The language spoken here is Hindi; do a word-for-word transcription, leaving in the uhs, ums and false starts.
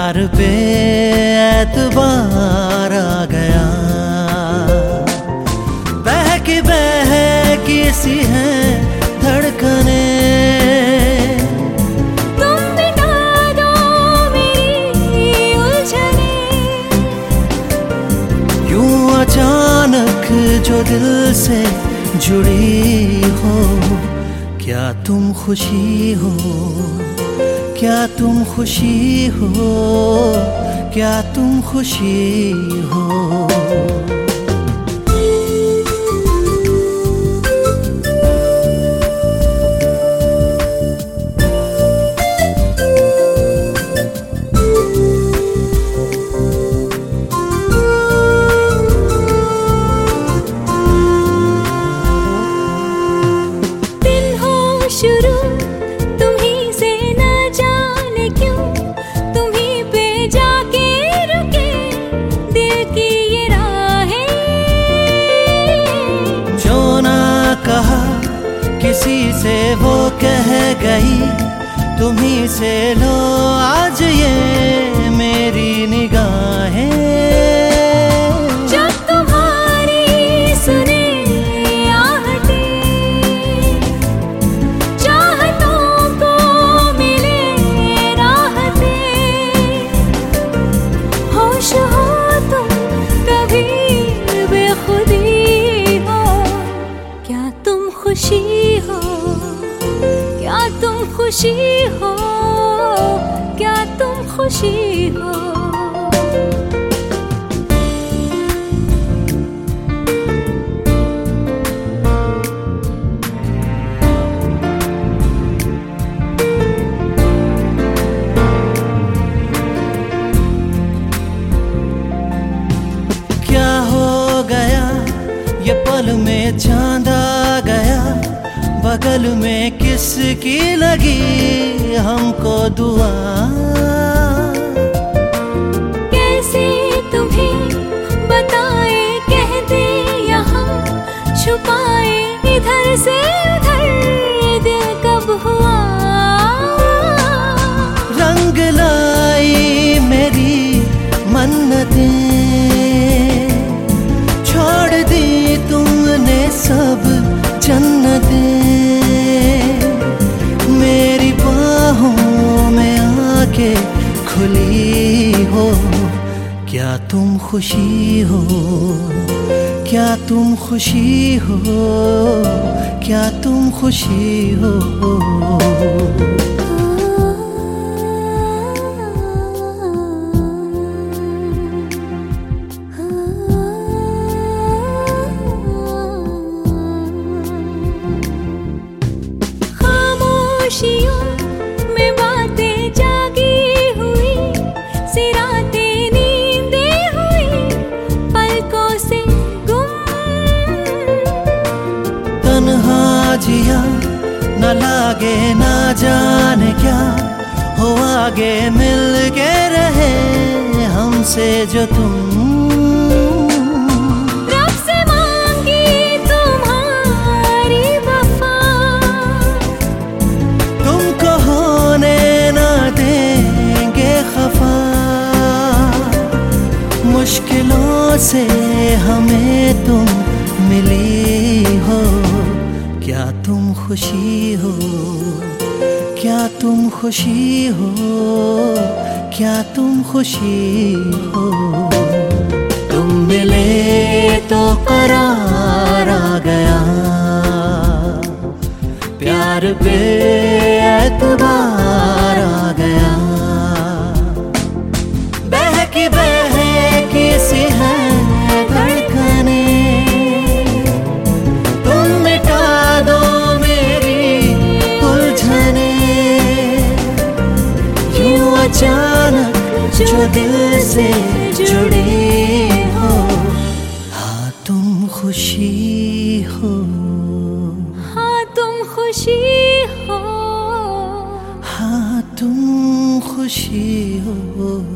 प्यार पे एतबार आ गया। बहकी बहकी सी है धड़कने, तुम मिटा दो मेरी उलझने। यूं अचानक जो दिल से जुड़ी हो, क्या तुम खुशी हो, क्या तुम खुशी हो, क्या तुम खुशी हो। शुरू तुम्हीं से न जाने क्यों, तुम्हीं पे जाके रुके दिल की ये राहें। जो ना कहा किसी से वो कह गई, तुम्हीं से लो आज ये मेरी निगाहें। खुशी हो, क्या तुम खुशी हो, क्या तुम खुशी हो। क्या हो गया ये पल में चांद आ गया, बगल में किसकी लगी हमको दुआ। कैसे तुम्हें बताए कहते यहाँ छुपाए इधर से उधर दिल कब हुआ। रंग लाई मेरी मन्नतें, छोड़ दी तुमने सब जन्नतें। मेरी बाहों में आके खुली हो, क्या तुम खुशी हो, क्या तुम खुशी हो, क्या तुम खुशी हो। में बातें जागी हुई, सिरातें नींदें हुई पलकों से गुम। तन्हा जिया न लागे ना जाने क्या हो, आगे मिल के रहे हमसे जो तुम। मुश्किलों से हमें तुम मिली हो, क्या तुम खुशी हो, क्या तुम खुशी हो, क्या तुम खुशी हो। तुम मिले तो करार आ गया, प्यार पे एतबार आ गया। बहकी बहकी सी है धड़कने, तुम मिटा दो मेरी उलझने। यूं अचानक जो दिल से जुड़ी हो, हाँ तुम खुशी हो, हाँ तुम खुशी हो, हाँ तुम खुशी हो।